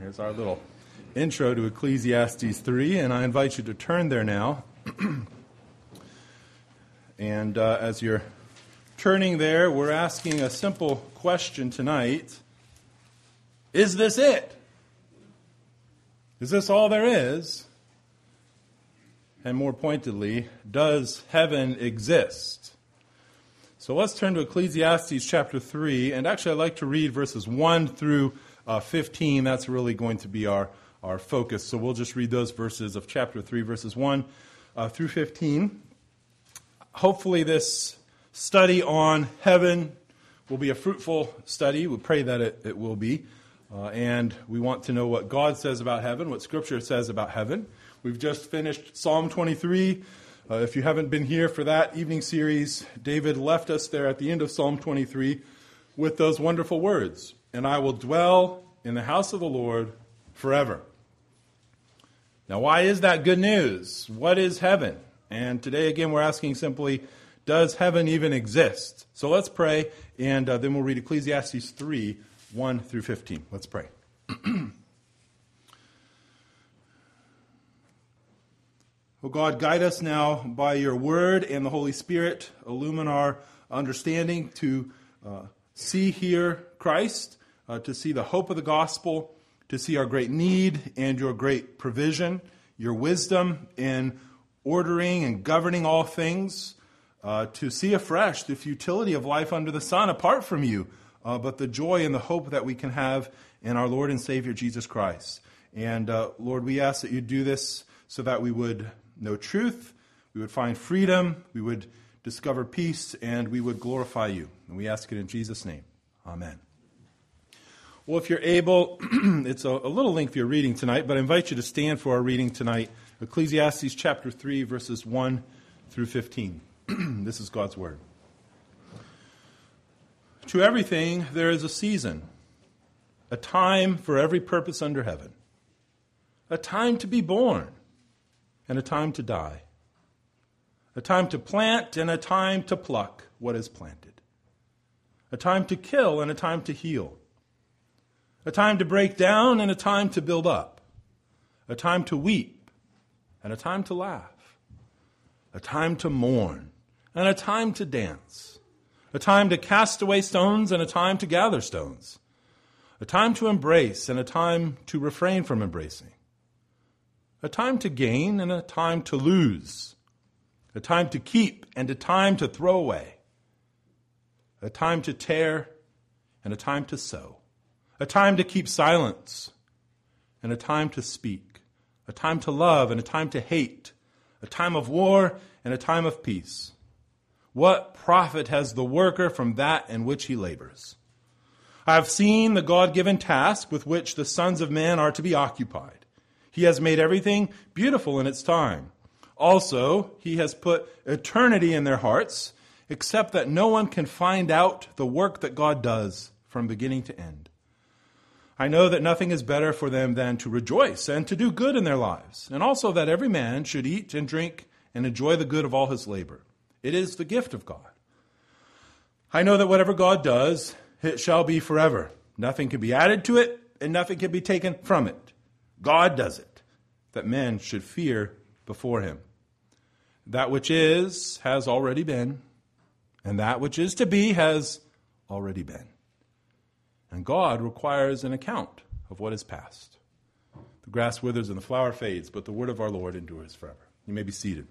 Here's our little intro to Ecclesiastes 3, and I invite you to turn there now. And as you're turning there, we're asking a simple question tonight. Is this it? Is this all there is? And more pointedly, does heaven exist? So let's turn to Ecclesiastes chapter 3, and actually I'd like to read verses 1 through 15. That's really going to be our focus. So we'll just read those verses of chapter 3, verses 1 through 15. Hopefully this study on heaven will be a fruitful study. We pray that it will be. And we want to know what God says about heaven, what Scripture says about heaven. We've just finished Psalm 23. If you haven't been here for that evening series, David left us there at the end of Psalm 23 with those wonderful words, "And I will dwell in the house of the Lord forever." Now, why is that good news? What is heaven? And today, again, we're asking simply, does heaven even exist? So let's pray, and then we'll read Ecclesiastes 3, 1 through 15. Let's pray. Oh God, guide us now by your word and the Holy Spirit. Illumine our understanding to see here Christ, to see the hope of the gospel, to see our great need and your great provision, your wisdom in ordering and governing all things, to see afresh the futility of life under the sun apart from you, but the joy and the hope that we can have in our Lord and Savior Jesus Christ. And Lord, we ask that you do this so that we would know truth, we would find freedom, we would discover peace, and we would glorify you. And we ask it in Jesus' name. Amen. Well, if you're able, it's a little lengthier reading tonight, but I invite you to stand for our reading tonight. Ecclesiastes chapter 3, verses 1 through 15. This is God's word. To everything there is a season, a time for every purpose under heaven, a time to be born, and a time to die, a time to plant and a time to pluck what is planted, a time to kill and a time to heal, a time to break down and a time to build up, a time to weep and a time to laugh, a time to mourn and a time to dance, a time to cast away stones and a time to gather stones, a time to embrace and a time to refrain from embracing, a time to gain and a time to lose, a time to keep and a time to throw away, a time to tear and a time to sow, a time to keep silence and a time to speak, a time to love and a time to hate, a time of war and a time of peace. What profit has the worker from that in which he labors? I have seen the God-given task with which the sons of men are to be occupied. He has made everything beautiful in its time. Also, he has put eternity in their hearts, except that no one can find out the work that God does from beginning to end. I know that nothing is better for them than to rejoice and to do good in their lives, and also that every man should eat and drink and enjoy the good of all his labor. It is the gift of God. I know that whatever God does, it shall be forever. Nothing can be added to it, and nothing can be taken from it. God does it, that men should fear before him. That which is has already been, and that which is to be has already been. And God requires an account of what is past. The grass withers and the flower fades, but the word of our Lord endures forever. You may be seated.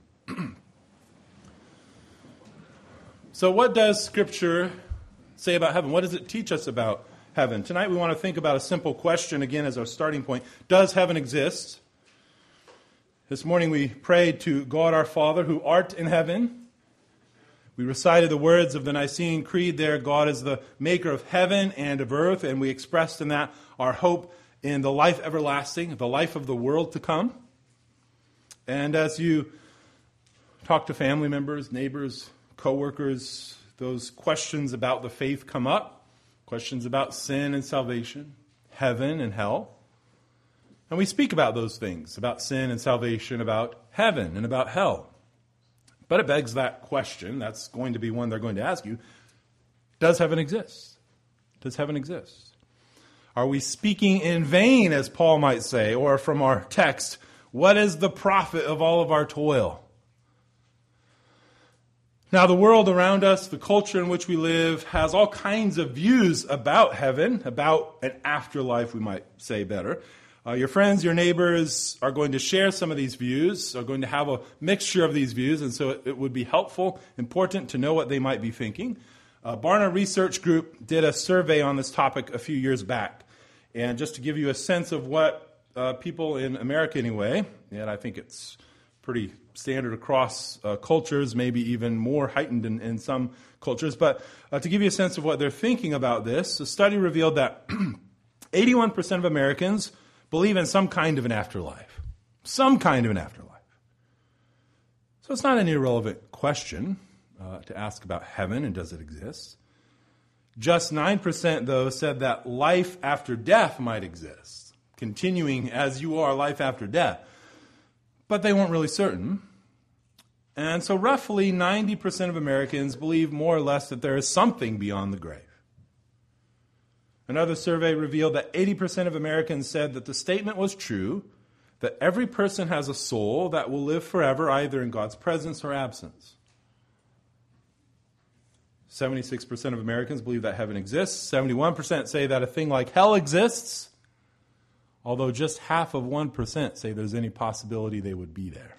So what does Scripture say about heaven? What does it teach us about heaven? Tonight we want to think about a simple question again as our starting point. Does heaven exist? This morning we prayed to God our Father who art in heaven. We recited the words of the Nicene Creed there. God is the maker of heaven and of earth, and we expressed in that our hope in the life everlasting, the life of the world to come. And as you talk to family members, neighbors, co-workers, those questions about the faith come up, questions about sin and salvation, heaven and hell. And we speak about those things, about sin and salvation, about heaven and about hell. But it begs that question, that's going to be one they're going to ask you, does heaven exist? Does heaven exist? Are we speaking in vain, as Paul might say, or from our text, what is the profit of all of our toil? Now, the world around us, the culture in which we live, has all kinds of views about heaven, about an afterlife, we might say better. Your friends, your neighbors are going to share some of these views, are going to have a mixture of these views, and so it would be helpful, important to know what they might be thinking. Barna Research Group did a survey on this topic a few years back. And just to give you a sense of what people in America anyway, and I think it's pretty standard across cultures, maybe even more heightened in some cultures, but to give you a sense of what they're thinking about this, a study revealed that 81% of Americans believe in some kind of an afterlife. Some kind of an afterlife. So it's not an irrelevant question to ask about heaven and does it exist. Just 9%, though, said that life after death might exist, continuing as you are, life after death. But they weren't really certain. And so roughly 90% of Americans believe more or less that there is something beyond the grave. Another survey revealed that 80% of Americans said that the statement was true, that every person has a soul that will live forever, either in God's presence or absence. 76% of Americans believe that heaven exists. 71% say that a thing like hell exists, although just half of 1% say there's any possibility they would be there.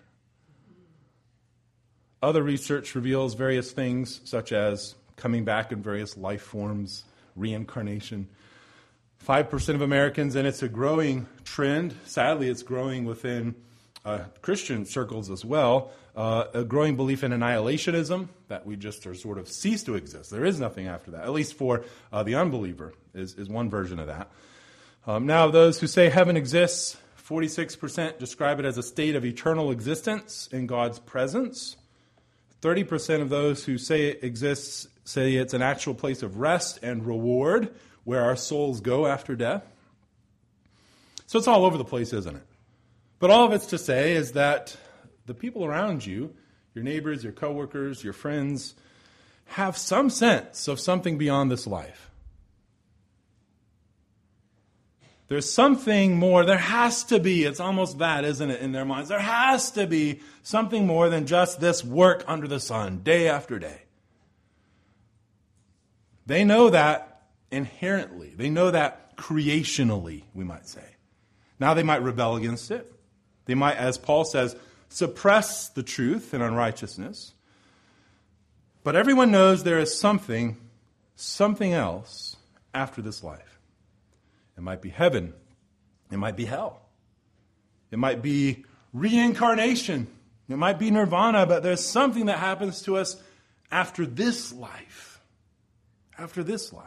Other research reveals various things, such as coming back in various life forms, reincarnation. 5% of Americans, and it's a growing trend, sadly it's growing within Christian circles as well, a growing belief in annihilationism, that we just are sort of cease to exist. There is nothing after that, at least for the unbeliever, is one version of that. Now, those who say heaven exists, 46% describe it as a state of eternal existence in God's presence. 30% of those who say it exists say it's an actual place of rest and reward where our souls go after death. So it's all over the place, isn't it? But all of it's to say is that the people around you, your neighbors, your coworkers, your friends, have some sense of something beyond this life. There's something more. There has to be. It's almost that, isn't it, in their minds? There has to be something more than just this work under the sun, day after day. They know that inherently. They know that creationally, we might say. Now they might rebel against it. They might, as Paul says, suppress the truth in unrighteousness. But everyone knows there is something else after this life. It might be heaven. It might be hell. It might be reincarnation. It might be nirvana, but there's something that happens to us after this life. After this life.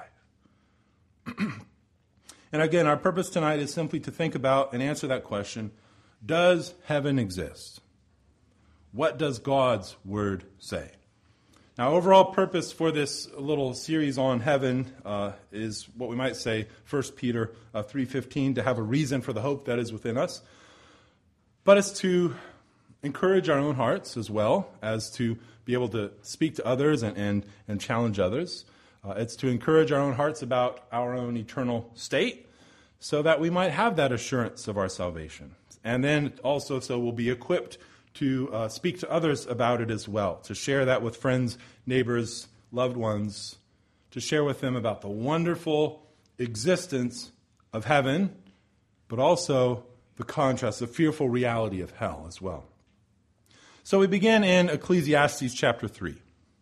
And again, our purpose tonight is simply to think about and answer that question. Does heaven exist? What does God's word say? Now, overall purpose for this little series on heaven is what we might say, 1 Peter 3:15, to have a reason for the hope that is within us. But it's to encourage our own hearts as well as to be able to speak to others and challenge others. It's to encourage our own hearts about our own eternal state so that we might have that assurance of our salvation. And then also so we'll be equipped to speak to others about it as well, to share that with friends, neighbors, loved ones, to share with them about the wonderful existence of heaven, but also the contrast, the fearful reality of hell as well. So we begin in Ecclesiastes chapter 3.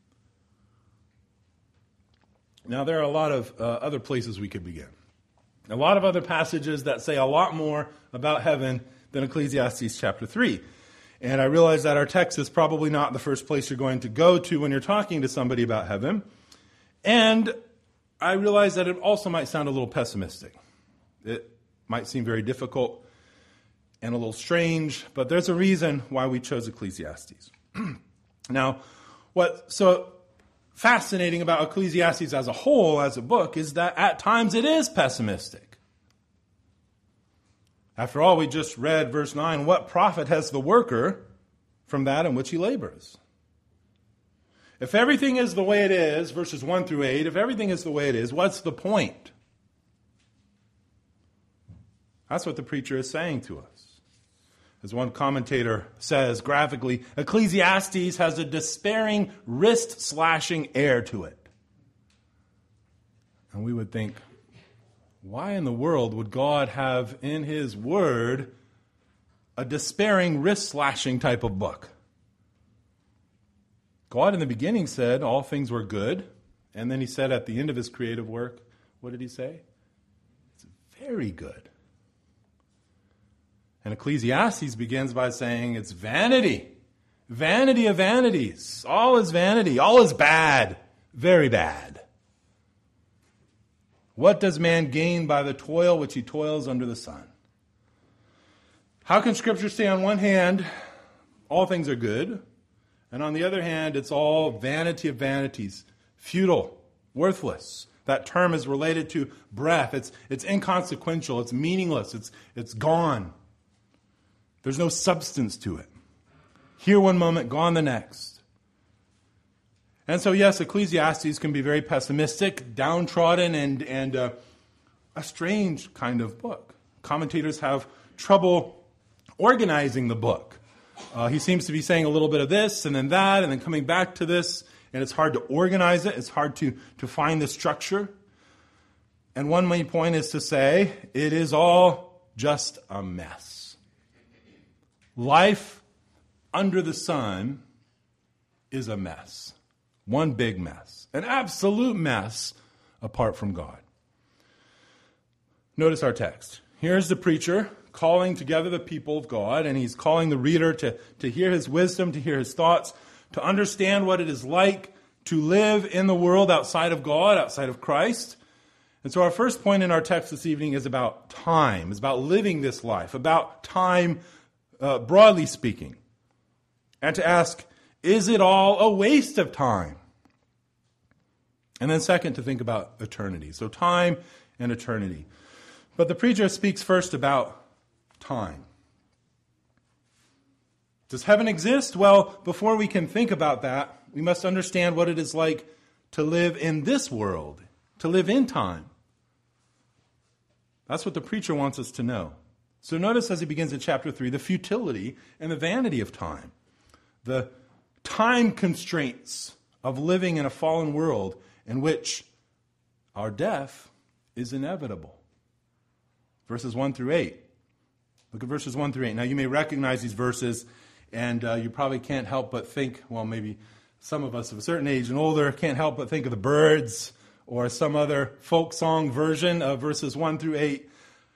Now, there are a lot of other places we could begin. A lot of other passages that say a lot more about heaven than Ecclesiastes chapter 3. And I realize that our text is probably not the first place you're going to go to when you're talking to somebody about heaven. And I realize that it also might sound a little pessimistic. It might seem very difficult and a little strange, but there's a reason why we chose Ecclesiastes. Now, what's so fascinating about Ecclesiastes as a whole, as a book, is that at times it is pessimistic. After all, we just read verse 9, what profit has the worker from that in which he labors? If everything is the way it is, verses 1 through 8, if everything is the way it is, what's the point? That's what the preacher is saying to us. As one commentator says graphically, Ecclesiastes has a despairing, wrist-slashing air to it. And we would think, why in the world would God have in his word a despairing, wrist-slashing type of book? God in the beginning said all things were good. And then he said at the end of his creative work, what did he say? It's very good. And Ecclesiastes begins by saying it's vanity. Vanity of vanities. All is vanity. All is bad. Very bad. What does man gain by the toil which he toils under the sun? How can Scripture say on one hand, all things are good, and on the other hand, it's all vanity of vanities, futile, worthless? That term is related to breath. It's inconsequential. It's meaningless. It's gone. There's no substance to it. Here one moment, gone the next. And so, yes, Ecclesiastes can be very pessimistic, downtrodden, and a strange kind of book. Commentators have trouble organizing the book. He seems to be saying a little bit of this and then that and then coming back to this, and it's hard to organize it. It's hard to find the structure. And one main point is to say it is all just a mess. Life under the sun is a mess. One big mess. An absolute mess apart from God. Notice our text. Here's the preacher calling together the people of God, and he's calling the reader to hear his wisdom, to hear his thoughts, to understand what it is like to live in the world outside of God, outside of Christ. And so our first point in our text this evening is about time. It's about living this life, about time broadly speaking. And to ask, is it all a waste of time? And then second, to think about eternity. So time and eternity. But the preacher speaks first about time. Does heaven exist? Well, before we can think about that, we must understand what it is like to live in this world, to live in time. That's what the preacher wants us to know. So notice as he begins in chapter 3, the futility and the vanity of time. The time constraints of living in a fallen world in which our death is inevitable. Verses 1 through 8. Look at verses 1 through 8. Now you may recognize these verses, and you probably can't help but think, well, maybe some of us of a certain age and older can't help but think of the Byrds or some other folk song version of verses 1 through 8.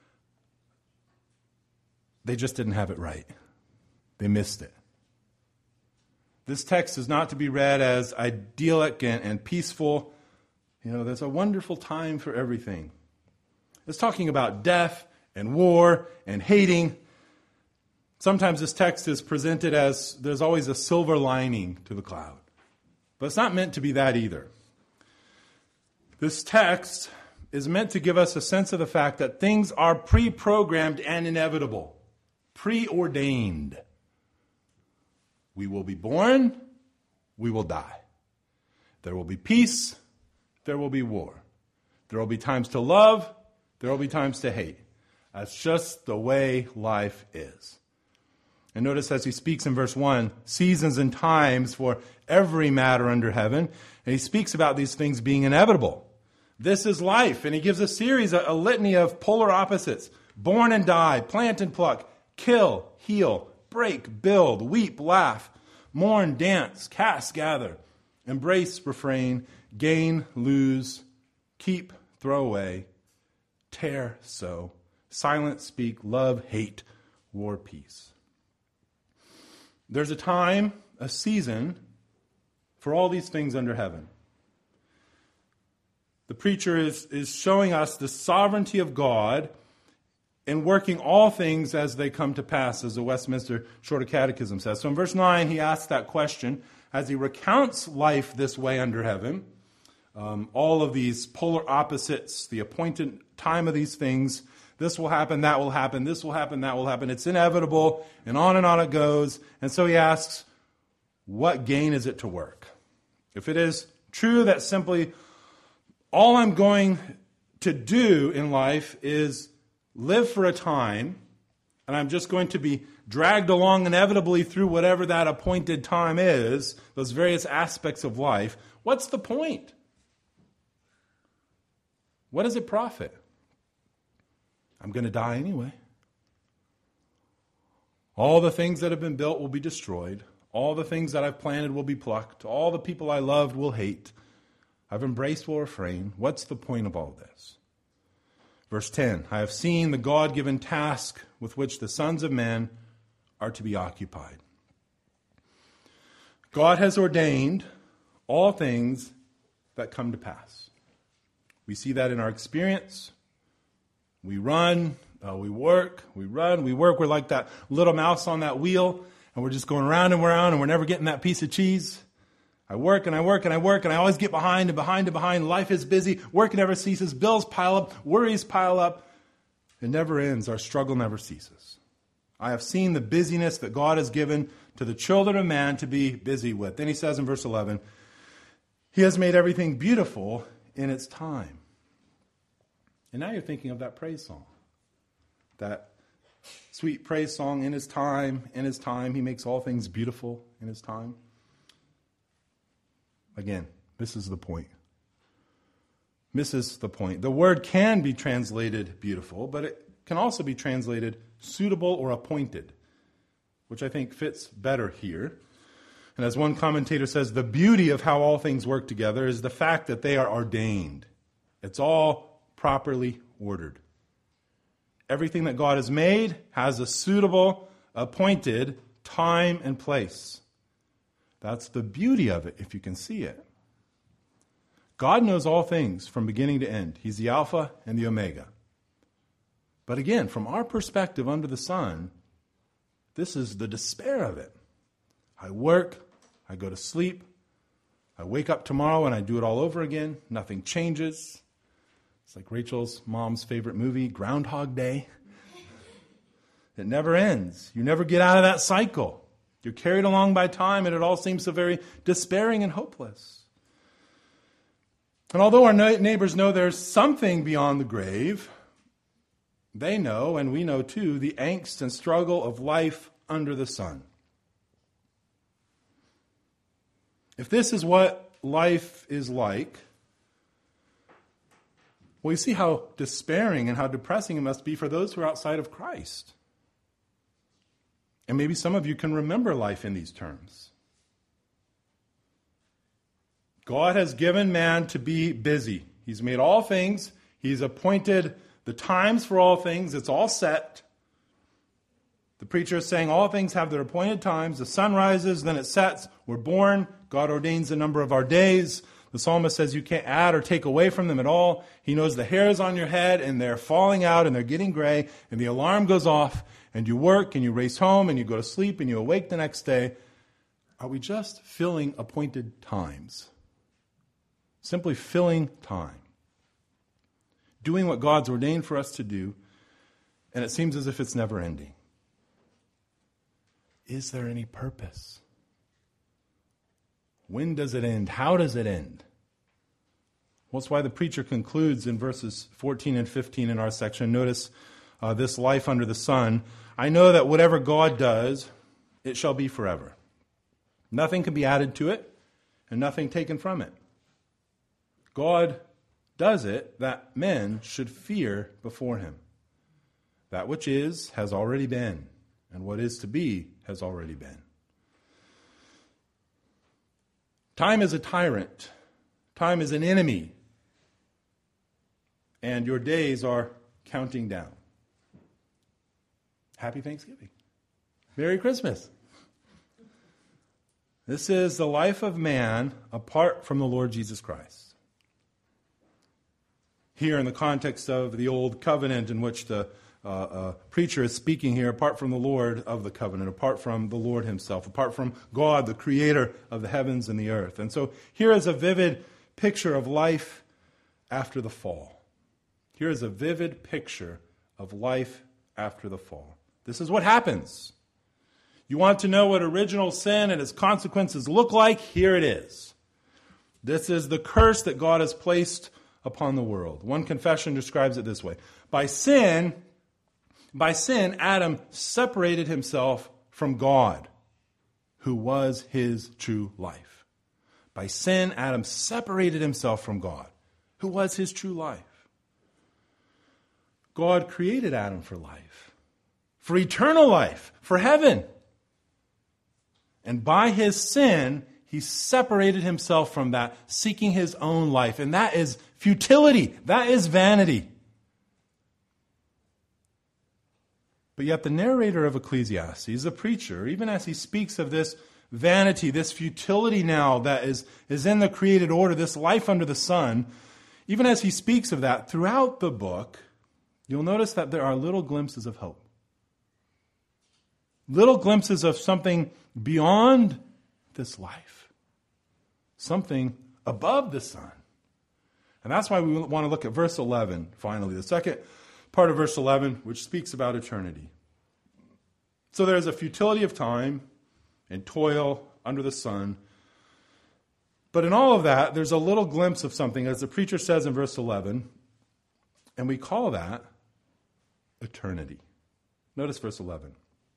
They just didn't have it right. They missed it. This text is not to be read as idyllic and peaceful. You know, there's a wonderful time for everything. It's talking about death and war and hating. Sometimes this text is presented as there's always a silver lining to the cloud. But it's not meant to be that either. This text is meant to give us a sense of the fact that things are pre-programmed and inevitable. Preordained. We will be born, we will die. There will be peace, there will be war. There will be times to love, there will be times to hate. That's just the way life is. And notice as he speaks in verse 1, seasons and times for every matter under heaven. And he speaks about these things being inevitable. This is life. And he gives a series, a litany of polar opposites. Born and die, plant and pluck, kill, heal, break, build, weep, laugh, mourn, dance, cast, gather, embrace, refrain, gain, lose, keep, throw away, tear, sow, silence, speak, love, hate, war, peace. There's a time, a season, for all these things under heaven. The preacher is showing us the sovereignty of God in working all things as they come to pass, as the Westminster Shorter Catechism says. So in verse 9, he asks that question as he recounts life this way under heaven. All of these polar opposites, the appointed time of these things. This will happen, that will happen, this will happen, that will happen. It's inevitable, and on it goes. And so he asks, what gain is it to work? If it is true that simply all I'm going to do in life is live for a time, and I'm just going to be dragged along inevitably through whatever that appointed time is, those various aspects of life, what's the point? What does it profit? I'm going to die anyway. All the things that have been built will be destroyed. All the things that I've planted will be plucked. All the people I loved will hate. I've embraced will refrain. What's the point of all this? Verse 10, I have seen the God-given task with which the sons of men are to be occupied. God has ordained all things that come to pass. We see that in our experience. We run, we work, we run, we work. We're like that little mouse on that wheel, and we're just going around and around, and we're never getting that piece of cheese. I work and I work and I work, and I always get behind and behind and behind. Life is busy. Work never ceases. Bills pile up. Worries pile up. It never ends. Our struggle never ceases. I have seen the busyness that God has given to the children of man to be busy with. Then he says in verse 11, he has made everything beautiful in its time. And now you're thinking of that praise song. That sweet praise song, in his time, he makes all things beautiful in his time. Again, this is the point. Misses the point. The word can be translated beautiful, but it can also be translated suitable or appointed, which I think fits better here. And as one commentator says, the beauty of how all things work together is the fact that they are ordained. It's all properly ordered. Everything that God has made has a suitable, appointed time and place. That's the beauty of it, if you can see it. God knows all things from beginning to end. He's the Alpha and the Omega. But again, from our perspective under the sun, this is the despair of it. I work, I go to sleep, I wake up tomorrow and I do it all over again. Nothing changes. It's like Rachel's mom's favorite movie, Groundhog Day. It never ends. You never get out of that cycle. You're carried along by time, and it all seems so very despairing and hopeless. And although our neighbors know there's something beyond the grave, they know, and we know too, the angst and struggle of life under the sun. If this is what life is like, well, you see how despairing and how depressing it must be for those who are outside of Christ. And maybe some of you can remember life in these terms. God has given man to be busy. He's made all things. He's appointed the times for all things. It's all set. The preacher is saying all things have their appointed times. The sun rises, then it sets. We're born. God ordains the number of our days. The psalmist says you can't add or take away from them at all. He knows the hairs on your head, and they're falling out, and they're getting gray, and the alarm goes off, and you work, and you race home, and you go to sleep, and you awake the next day. Are we just filling appointed times? Simply filling time. Doing what God's ordained for us to do, and it seems as if it's never ending. Is there any purpose? When does it end? How does it end? Well, that's why the preacher concludes in verses 14 and 15 in our section. Notice this life under the sun. I know that whatever God does, it shall be forever. Nothing can be added to it, and nothing taken from it. God does it that men should fear before him. That which is has already been, and what is to be has already been. Time is a tyrant. Time is an enemy. And your days are counting down. Happy Thanksgiving. Merry Christmas. This is the life of man apart from the Lord Jesus Christ. Here in the context of the Old Covenant in which the preacher is speaking here, apart from the Lord of the covenant, apart from the Lord himself, apart from God, the creator of the heavens and the earth. And so here is a vivid picture of life after the fall. Here is a vivid picture of life after the fall. This is what happens. You want to know what original sin and its consequences look like? Here it is. This is the curse that God has placed upon the world. One confession describes it this way. By sin, By sin, Adam separated himself from God, who was his true life. By sin, Adam separated himself from God, who was his true life. God created Adam for life, for eternal life, for heaven. And by his sin, he separated himself from that, seeking his own life. And that is futility. That is vanity. But yet the narrator of Ecclesiastes, the preacher, even as he speaks of this vanity, this futility now that is in the created order, this life under the sun, even as he speaks of that throughout the book, you'll notice that there are little glimpses of hope. Little glimpses of something beyond this life. Something above the sun. And that's why we want to look at verse 11, finally. The second part of verse 11, which speaks about eternity. So there's a futility of time and toil under the sun. But in all of that, there's a little glimpse of something, as the preacher says in verse 11, and we call that eternity. Notice verse 11.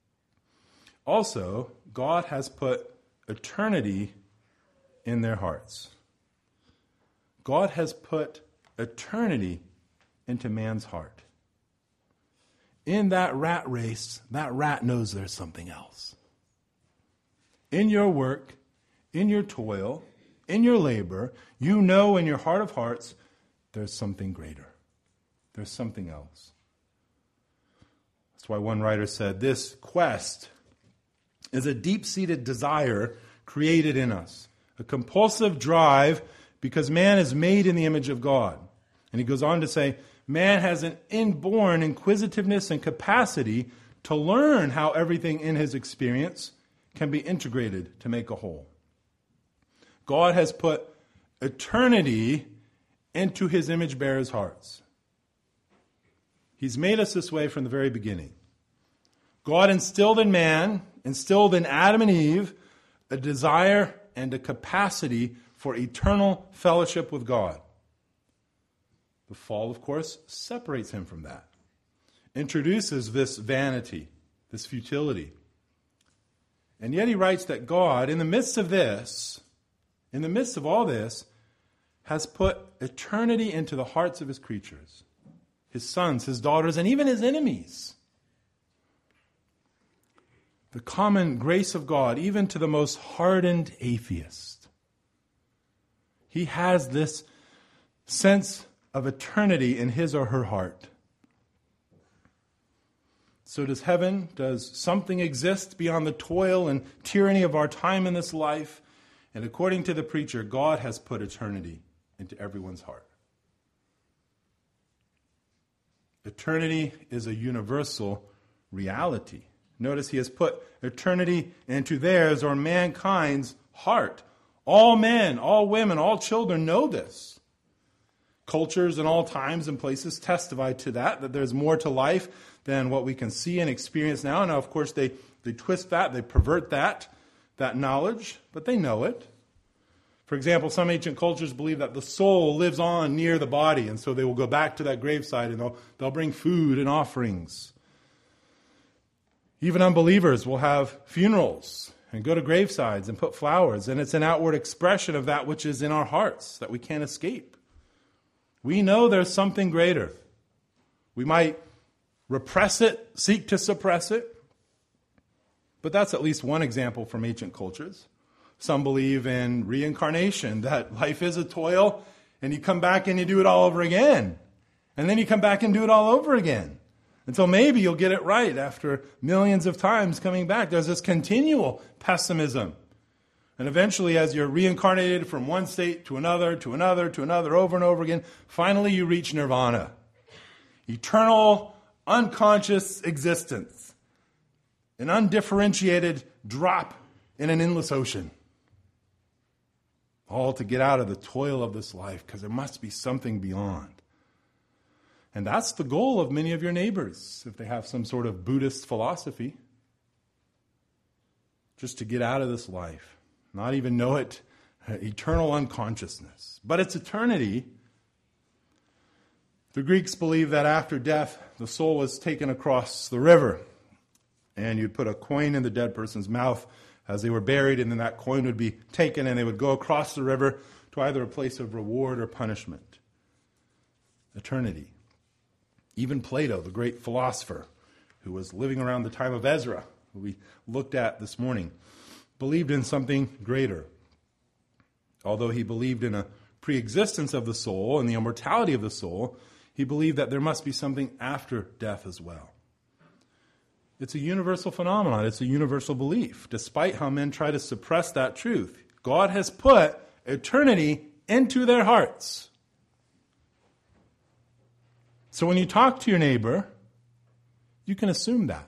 Also, God has put eternity in their hearts. God has put eternity into man's heart. In that rat race, that rat knows there's something else. In your work, in your toil, in your labor, you know in your heart of hearts, there's something greater. There's something else. That's why one writer said, this quest is a deep-seated desire created in us, a compulsive drive because man is made in the image of God. And he goes on to say, man has an inborn inquisitiveness and capacity to learn how everything in his experience can be integrated to make a whole. God has put eternity into his image bearers' hearts. He's made us this way from the very beginning. God instilled in man, instilled in Adam and Eve, a desire and a capacity for eternal fellowship with God. The fall, of course, separates him from that, introduces this vanity, this futility. And yet he writes that God, in the midst of this, in the midst of all this, has put eternity into the hearts of his creatures, his sons, his daughters, and even his enemies. The common grace of God, even to the most hardened atheist. He has this sense of eternity in his or her heart. So does heaven? Does something exist beyond the toil and tyranny of our time in this life? And according to the preacher, God has put eternity into everyone's heart. Eternity is a universal reality. Notice he has put eternity into theirs, or mankind's heart. All men, all women, all children know this. Cultures in all times and places testify to that there's more to life than what we can see and experience now. Now, of course, they twist that, they pervert that knowledge, but they know it. For example, some ancient cultures believe that the soul lives on near the body, and so they will go back to that graveside and they'll bring food and offerings. Even unbelievers will have funerals and go to gravesides and put flowers, and it's an outward expression of that which is in our hearts that we can't escape. We know there's something greater. We might repress it, seek to suppress it, but that's at least one example from ancient cultures. Some believe in reincarnation, that life is a toil, and you come back and you do it all over again. And then you come back and do it all over again. Until maybe you'll get it right after millions of times coming back. There's this continual pessimism. And eventually, as you're reincarnated from one state to another, to another, to another, over and over again, finally you reach nirvana. Eternal, unconscious existence. An undifferentiated drop in an endless ocean. All to get out of the toil of this life, because there must be something beyond. And that's the goal of many of your neighbors, if they have some sort of Buddhist philosophy. Just to get out of this life. Not even know it, eternal unconsciousness. But it's eternity. The Greeks believed that after death, the soul was taken across the river, and you'd put a coin in the dead person's mouth as they were buried, and then that coin would be taken, and they would go across the river to either a place of reward or punishment. Eternity. Even Plato, the great philosopher, who was living around the time of Ezra, who we looked at this morning, believed in something greater. Although he believed in a pre-existence of the soul and the immortality of the soul, he believed that there must be something after death as well. It's a universal phenomenon. It's a universal belief, despite how men try to suppress that truth. God has put eternity into their hearts. So when you talk to your neighbor, you can assume that.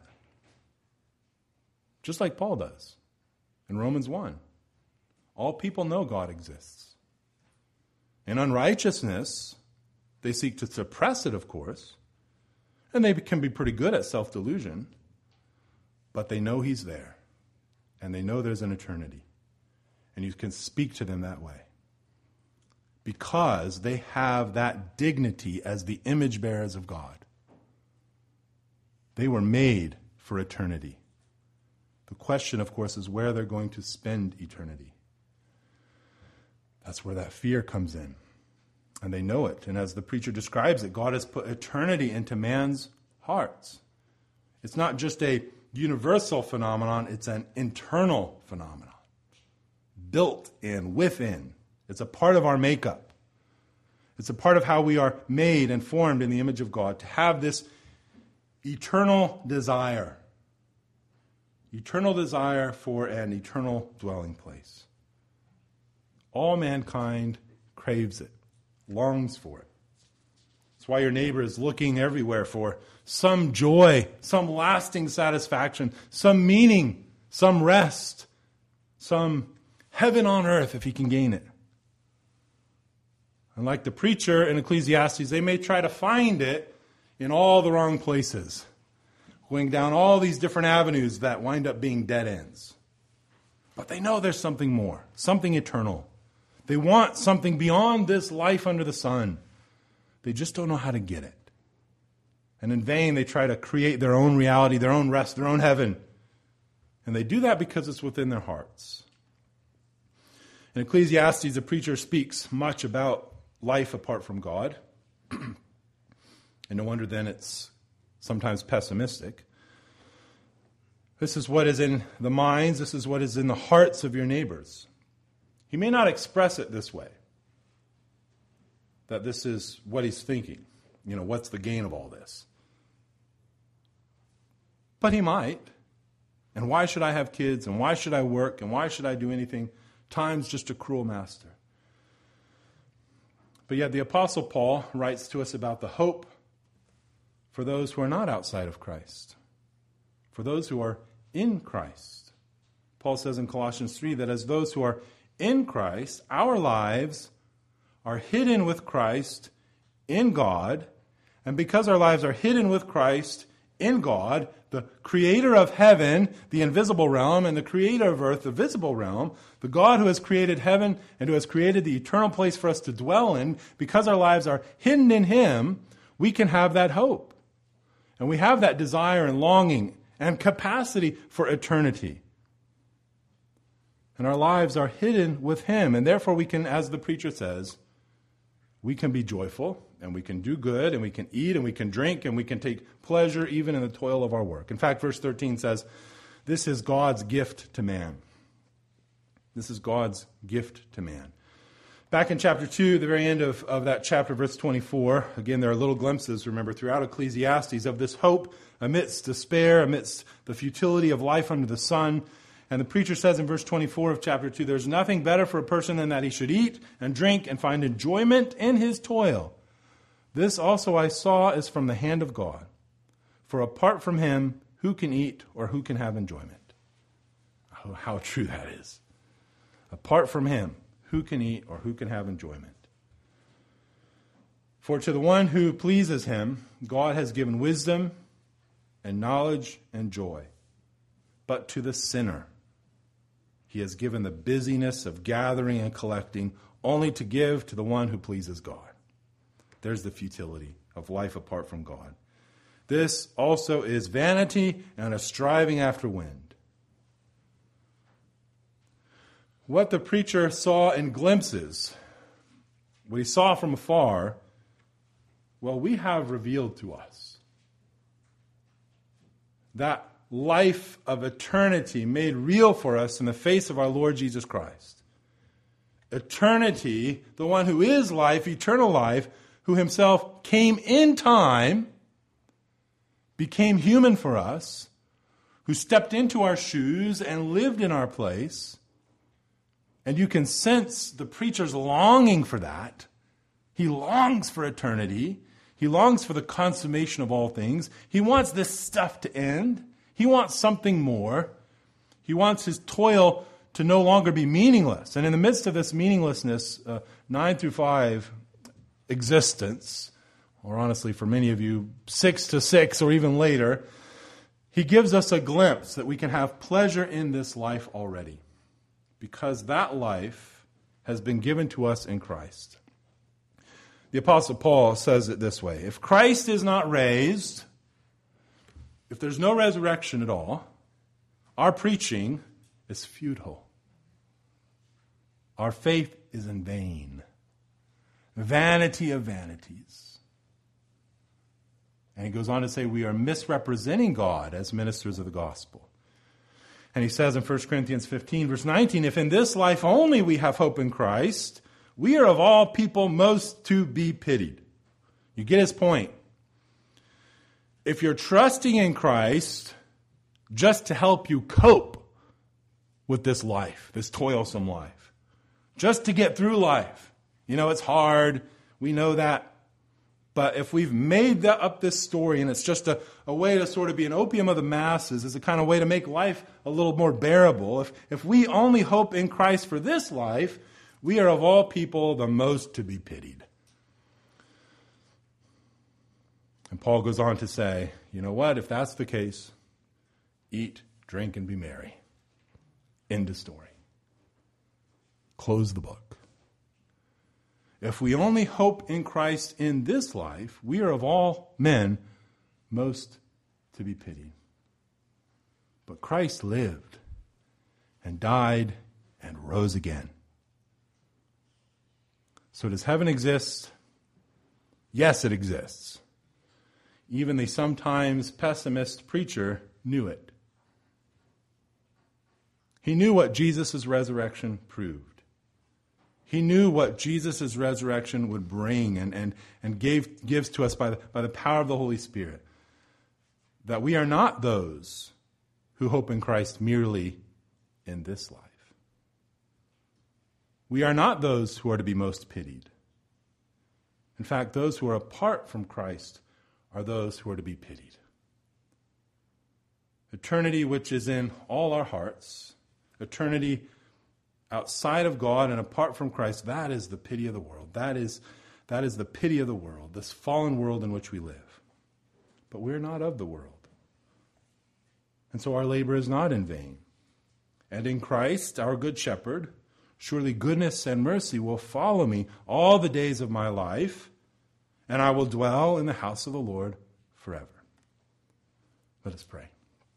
Just like Paul does in Romans 1. All people know God exists. In unrighteousness, they seek to suppress it, of course, and they can be pretty good at self-delusion, but they know he's there, and they know there's an eternity, and you can speak to them that way because they have that dignity as the image bearers of God. They were made for eternity. The question, of course, is where they're going to spend eternity. That's where that fear comes in. And they know it. And as the preacher describes it, God has put eternity into man's hearts. It's not just a universal phenomenon, it's an internal phenomenon. Built in, within. It's a part of our makeup. It's a part of how we are made and formed in the image of God, to have this eternal desire. Eternal desire for an eternal dwelling place. All mankind craves it, longs for it. That's why your neighbor is looking everywhere for some joy, some lasting satisfaction, some meaning, some rest, some heaven on earth if he can gain it. And like the preacher in Ecclesiastes, they may try to find it in all the wrong places, going down all these different avenues that wind up being dead ends. But they know there's something more, something eternal. They want something beyond this life under the sun. They just don't know how to get it. And in vain, they try to create their own reality, their own rest, their own heaven. And they do that because it's within their hearts. In Ecclesiastes, the preacher speaks much about life apart from God. And no wonder then it's sometimes pessimistic. This is what is in the minds, this is what is in the hearts of your neighbors. He may not express it this way, that this is what he's thinking. You know, what's the gain of all this? But he might. And why should I have kids? And why should I work? And why should I do anything? Time's just a cruel master. But yet the Apostle Paul writes to us about the hope for those who are not outside of Christ, for those who are in Christ. Paul says in Colossians 3 that as those who are in Christ, our lives are hidden with Christ in God, and because our lives are hidden with Christ in God, the creator of heaven, the invisible realm, and the creator of earth, the visible realm, the God who has created heaven and who has created the eternal place for us to dwell in, because our lives are hidden in him, we can have that hope. And we have that desire and longing and capacity for eternity. And our lives are hidden with him. And therefore we can, as the preacher says, we can be joyful and we can do good and we can eat and we can drink and we can take pleasure even in the toil of our work. In fact, verse 13 says, this is God's gift to man. This is God's gift to man. Back in chapter 2, the very end of that chapter, verse 24, again, there are little glimpses, remember, throughout Ecclesiastes of this hope amidst despair, amidst the futility of life under the sun. And the preacher says in verse 24 of chapter 2, there's nothing better for a person than that he should eat and drink and find enjoyment in his toil. This also I saw is from the hand of God. For apart from him, who can eat or who can have enjoyment? Oh, how true that is. Apart from him, who can eat or who can have enjoyment? For to the one who pleases him, God has given wisdom and knowledge and joy. But to the sinner, he has given the busyness of gathering and collecting only to give to the one who pleases God. There's the futility of life apart from God. This also is vanity and a striving after wind. What the preacher saw in glimpses, what he saw from afar, well, we have revealed to us. That life of eternity made real for us in the face of our Lord Jesus Christ. Eternity, the one who is life, eternal life, who himself came in time, became human for us, who stepped into our shoes and lived in our place. And you can sense the preacher's longing for that. He longs for eternity. He longs for the consummation of all things. He wants this stuff to end. He wants something more. He wants his toil to no longer be meaningless. And in the midst of this meaninglessness, 9 through 5 existence, or honestly for many of you, 6 to 6 or even later, he gives us a glimpse that we can have pleasure in this life already, because that life has been given to us in Christ. The Apostle Paul says it this way: if Christ is not raised, if there's no resurrection at all, our preaching is futile. Our faith is in vain. Vanity of vanities. And he goes on to say we are misrepresenting God as ministers of the gospel. And he says in 1 Corinthians 15, verse 19, if in this life only we have hope in Christ, we are of all people most to be pitied. You get his point. If you're trusting in Christ just to help you cope with this life, this toilsome life, just to get through life, you know, it's hard, we know that. But if we've made up this story and it's just a way to sort of be an opium of the masses, as a kind of way to make life a little more bearable, if we only hope in Christ for this life, we are of all people the most to be pitied. And Paul goes on to say, you know what, if that's the case, eat, drink, and be merry. End of story. Close the book. If we only hope in Christ in this life, we are of all men most to be pitied. But Christ lived and died and rose again. So does heaven exist? Yes, it exists. Even the sometimes pessimist preacher knew it. He knew what Jesus' resurrection proved. He knew what Jesus' resurrection would bring and gives to us by the power of the Holy Spirit. That we are not those who hope in Christ merely in this life. We are not those who are to be most pitied. In fact, those who are apart from Christ are those who are to be pitied. Eternity, which is in all our hearts, eternity outside of God and apart from Christ, that is the pity of the world. That is the pity of the world, this fallen world in which we live. But we're not of the world. And so our labor is not in vain. And in Christ, our good shepherd, surely goodness and mercy will follow me all the days of my life, and I will dwell in the house of the Lord forever. Let us pray.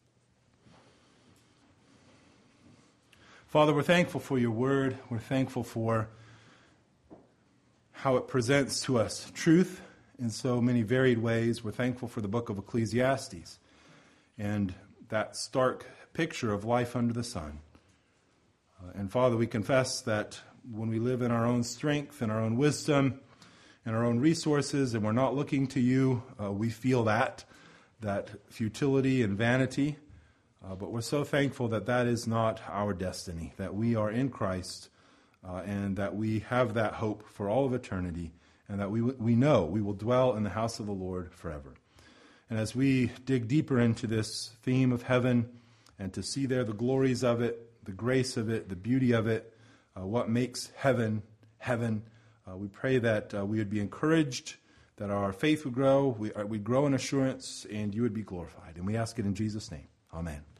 Father, we're thankful for your word. We're thankful for how it presents to us truth in so many varied ways. We're thankful for the book of Ecclesiastes and that stark picture of life under the sun. And Father, we confess that when we live in our own strength and our own wisdom and our own resources and we're not looking to you, we feel that futility and vanity. But we're so thankful that that is not our destiny, that we are in Christ and that we have that hope for all of eternity and that we know we will dwell in the house of the Lord forever. And as we dig deeper into this theme of heaven and to see there the glories of it, the grace of it, the beauty of it, what makes heaven, we pray that we would be encouraged, that our faith would grow, we'd grow in assurance, and you would be glorified. And we ask it in Jesus' name. Amen.